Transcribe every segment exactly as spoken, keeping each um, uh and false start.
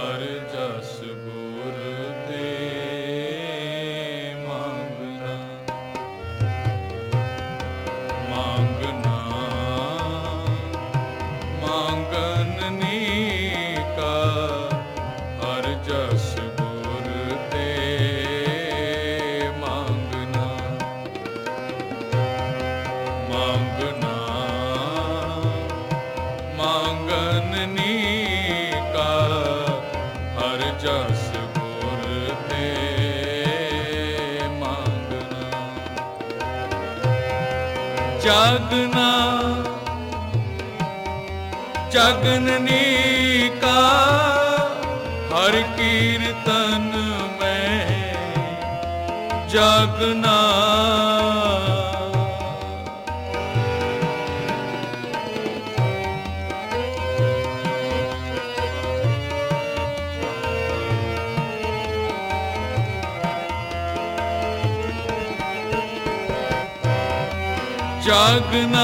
ਹਰ ਜਸ ਗੁਰ ਤੇ ਮੰਗਣਾ ਮੰਗਣਾ ਮੰਗਨ ਨੀਕਾ ਹਰ ਜਸ ਗੁਰ ਤੇ ਮੰਗਣਾ ਮੰਗਣਾ ਮੰਗਨ ਨੀਕਾ ਹਰ ਜਸ ਗੁਰ ਤੇ ਮੰਗਣਾ ਜਾਗਣਾ ਜਗਨ ਨੀਕਾ ਹਰ ਕੀਰਤਨ ਮੈਂ ਜਾਗਣਾ ਜਾਗਣਾ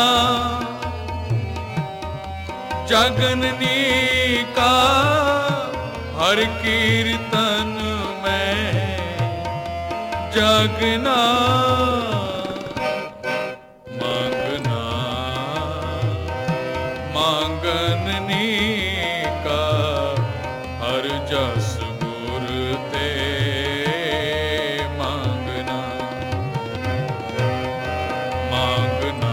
ਜਗਨ ਨੀਕਾ ਹਰ ਕੀਰਤਨ ਮੈਂ ਜਾਗਣਾ ਮੰਗਣਾ ਮੰਗਨ ਨੀਕਾ ਹਰ ਜਸ ਗੁਰ ਤੇ ਮੰਗਣਾ ਮੰਗਣਾ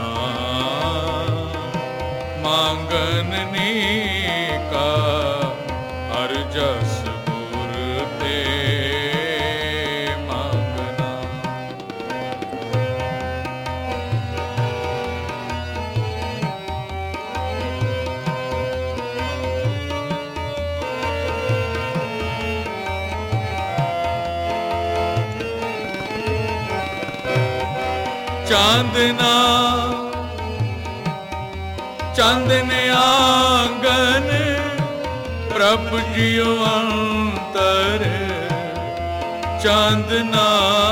ਮੰਗਨ ਨੀਕਾ ਹਰ ਜਸ ਗੁਰ ਤੇ ਮੰਗਣਾ ਚਾਂਦਨਾ ਚੰਦਨ ਆਂਗਨ ਪ੍ਰਭ ਜੀਉ ਅੰਤਰ ਚਾਂਦਨਾ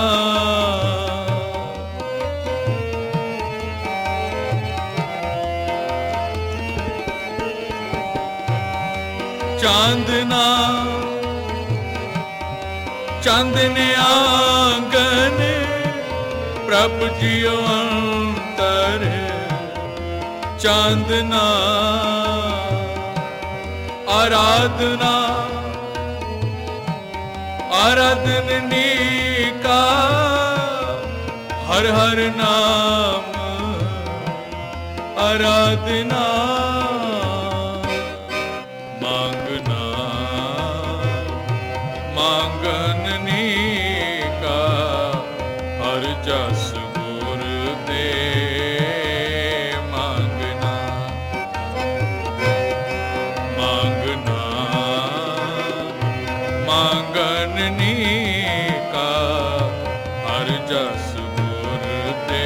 ਚਾਂਦਨਾ ਚੰਦਨ ਆਂਗਨ ਪ੍ਰਭ ਜੀਉ ਅੰਤਰ ਚਾਂਦਨਾ ਆਰਾਧਨਾ ਆਰਾਧਨ ਨੀਕਾ ਹਰ ਹਰ ਨਾਮ ਆਰਾਧਨਾ ਮੰਗਣਾ ਮੰਗਨ ਨੀਕਾ ਹਰ ਜਸ ਗੁਰ ਤੇ ਮੰਗਨ ਨੀਕਾ ਹਰ ਜਸ ਗੁਰ ਤੇ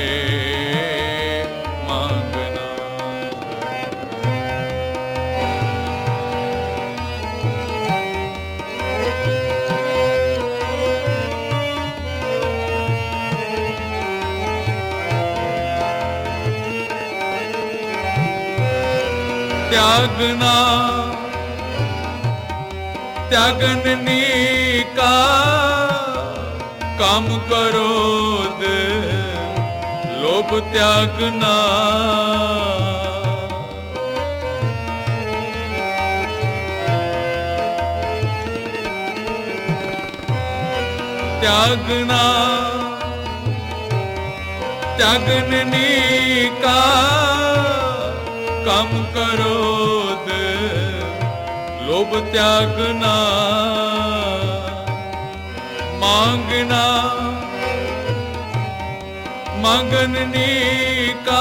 ਮੰਗਣਾ ਤਿਆਗਣਾ ਤਿਆਗਨ ਨੀਕਾ ਕੰਮ ਕਰੋਦ ਲੋਭ ਤਿਆਗਨਾ ਤਿਆਗਨਾ ਤਿਆਗਨ ਨੀਕਾ ਕੰਮ ਕਰੋਦ ਲੋਭ ਤਿਆਗਨਾ ਮੰਗਣਾ ਮੰਗਨ ਨੀਕਾ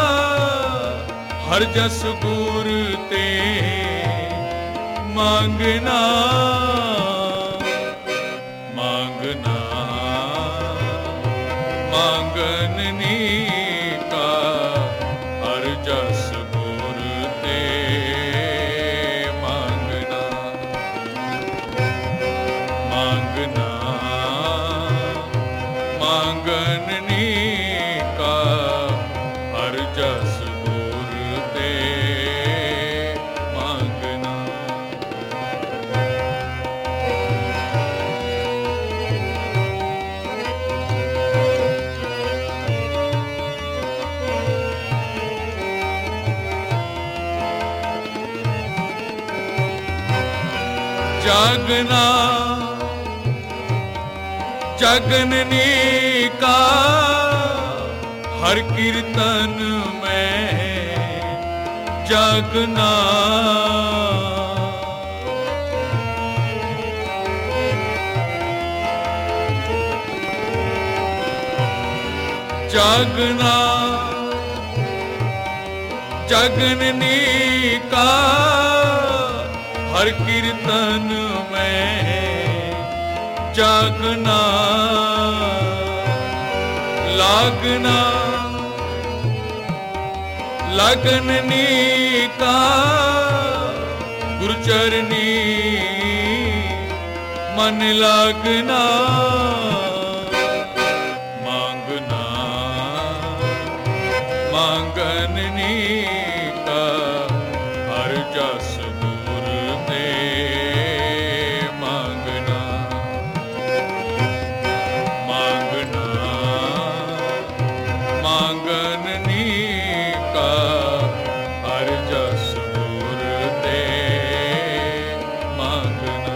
ਹਰ ਜਸ ਗੁਰ ਤੇ ਮੰਗਣਾ ਮੰਗਣਾ ਮੰਗਨ ਨੀਕਾ ਹਰ ਜਸ ਗੁਰ ਤੇ ਮੰਗਣਾ ਮੰਗਣਾ ਮੰਗਨ ਨੀਕਾ ਹਰ ਜਸ ਗੁਰ ਤੇ ਮੰਗਣਾ जागना जगननी का हर कीर्तन में जागना। जागना जगननी का हर कीर्तन में जागना। लागना लगननी का गुरचरनी मन लागना। मांगना मांगननी का हर जस गुर दे मांगना। मांगना मांगननी का हर जस गुर दे मांगना।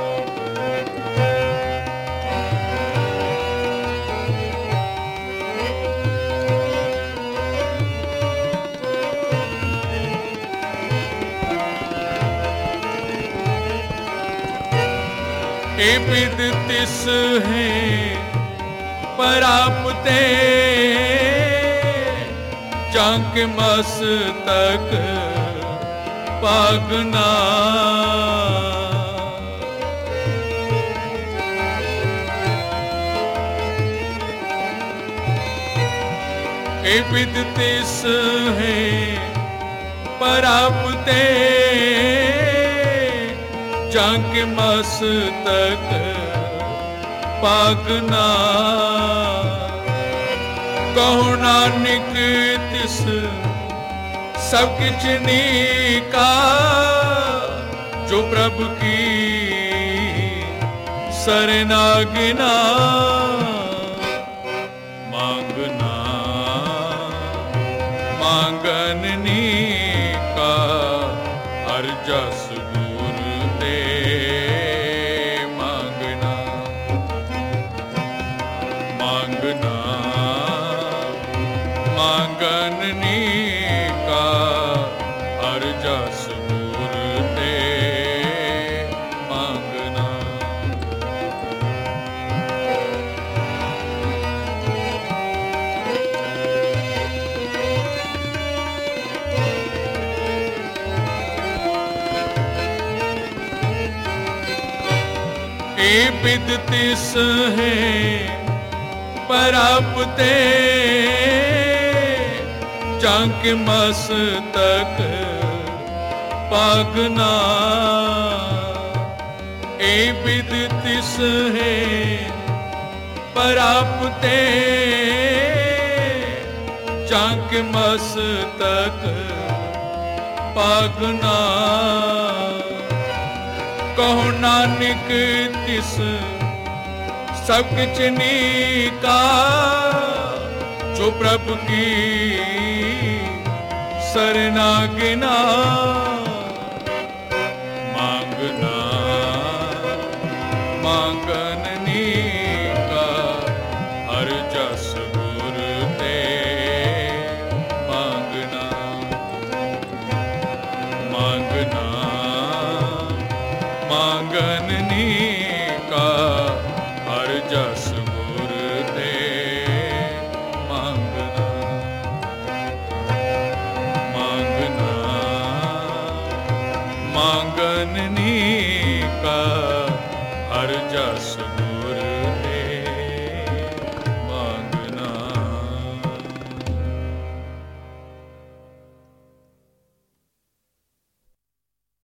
ए बिद तिस है परापते चांक मस्तक पागना। ए बिद तिस है परापते चांक मस्तक पागना। कहो नानक तिस सब किछ नीका जो प्रभु की सरनागना। मांगना मांगननी का हर जस गुर दे मांगना। मांगना मांगननी का हर जस गुर दे मांगना। ए बिद तिस है परापते चांक मस्तक पागना। ए बिद तिस है परापते चांक मस्तक पागना। कहो नानक तिस सब किछ नीका जो प्रभु की सरनागना। मांगना मांगननी का हर जस गुर दे मांगना। मांगना मांगननी का हर जस गुर दे मांगना। मांगना मांगननी का हर जस